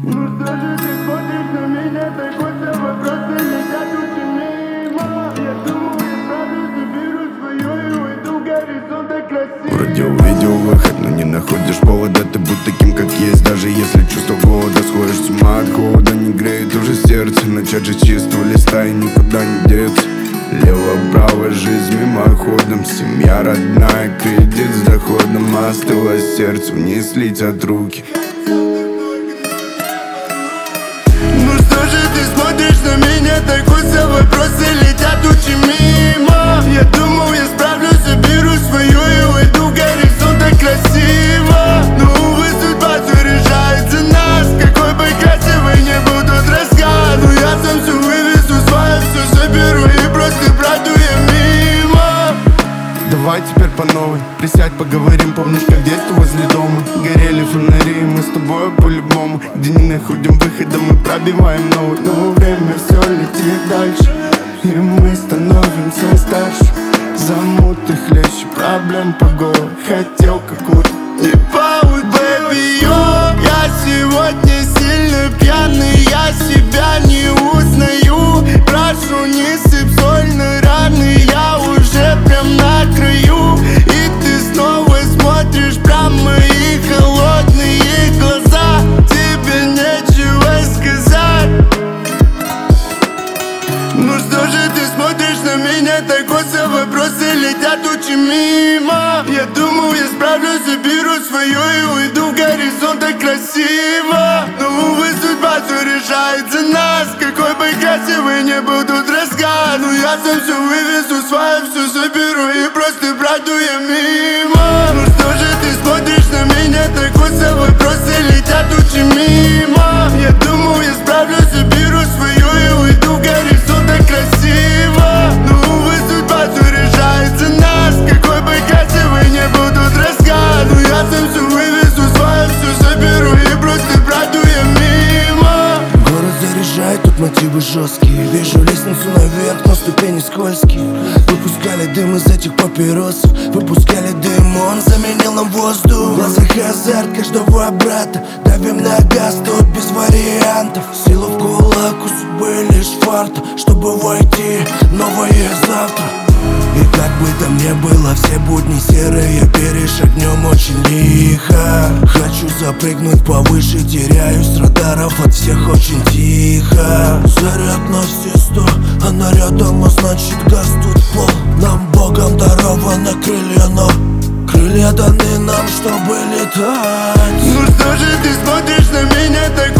Ну что же ты смотришь на меня, такой вопросы летят очень мимо. Я думаю, я справлюсь, заберу свое и уйду в горизонт красиво. Вроде увидел выход, но не находишь повода. Ты будь таким, как есть, даже если чувство голода. Сходишь с ума от холода, не греет уже сердце. Начать же с чистого листа и никуда не деться. Лево-право, жизнь мимоходом. Семья родная, кредит с доходом. Остыло сердце, вниз летят руки. Ну что же ты смотришь на меня, такой вопросы летят очень мимо. Я думал, я справлюсь, заберу свое и уйду в горизонт красиво. Но увы, судьба все решает за нас. Какой бы красивый не был тот рассказ, но я сам все вывезу, свое все заберу и просто пройду я мимо. Давай теперь по новой, присядь, поговорим. Помнишь, как детство возле дома горели фонари, мы с тобой по-любому. Где не находим выхода, мы пробиваем новый. Но время все летит дальше, и мы становимся старше. Замуты хлеще, проблем по горлу. Хотел какую-то Не паут, baby, yo. Я сегодня сильно пьяный, я себя не узнаю. Прошу, не сыпь соль на раны, я уже прям на краю. И ты снова смотришь прямо в мои холодные глаза. Тебе нечего сказать. Ну что же ты смотришь на меня, такой вопросы летят очень мимо. Я думал, я справлюсь, заберу свое и уйду в горизонт красиво. Но увы, судьба все решает за нас. Какой бы красивый не был тут рассказ, но я сам все вывезу, свое все заберу и просто пройду я мимо. Ну что же ты смотришь на меня, такой вопросы летят очень мимо. Я думал, я справлюсь, заберу свое и уйду в горизонт красиво. Но увы, судьба все решает за нас. Какой бы красивый не был тут рассказ, но я сам все вывезу, свое все заберу и просто пройду я мимо. Город заряжает, тут мотивы жесткие. Вижу лестницу наверх, но ступени скользкие. Выпускали дым из этих папиросов, выпускали дым, он заменил нам воздух. В глазах азарт каждого брата, давим на газ, тут без вариантов. Сила в кулак, у судьбы лишь фарт, чтобы войти новое завтра. И как бы там ни было, все будни серые, перешагнем очень лихо. Хочу запрыгнуть повыше, теряюсь с радаров, от всех очень тихо. Заряд на все 100, она рядом, а значит газ тут в пол. Нам Богом дарованы крылья, но крылья даны нам, чтобы летать. Ну что же ты смотришь на меня, так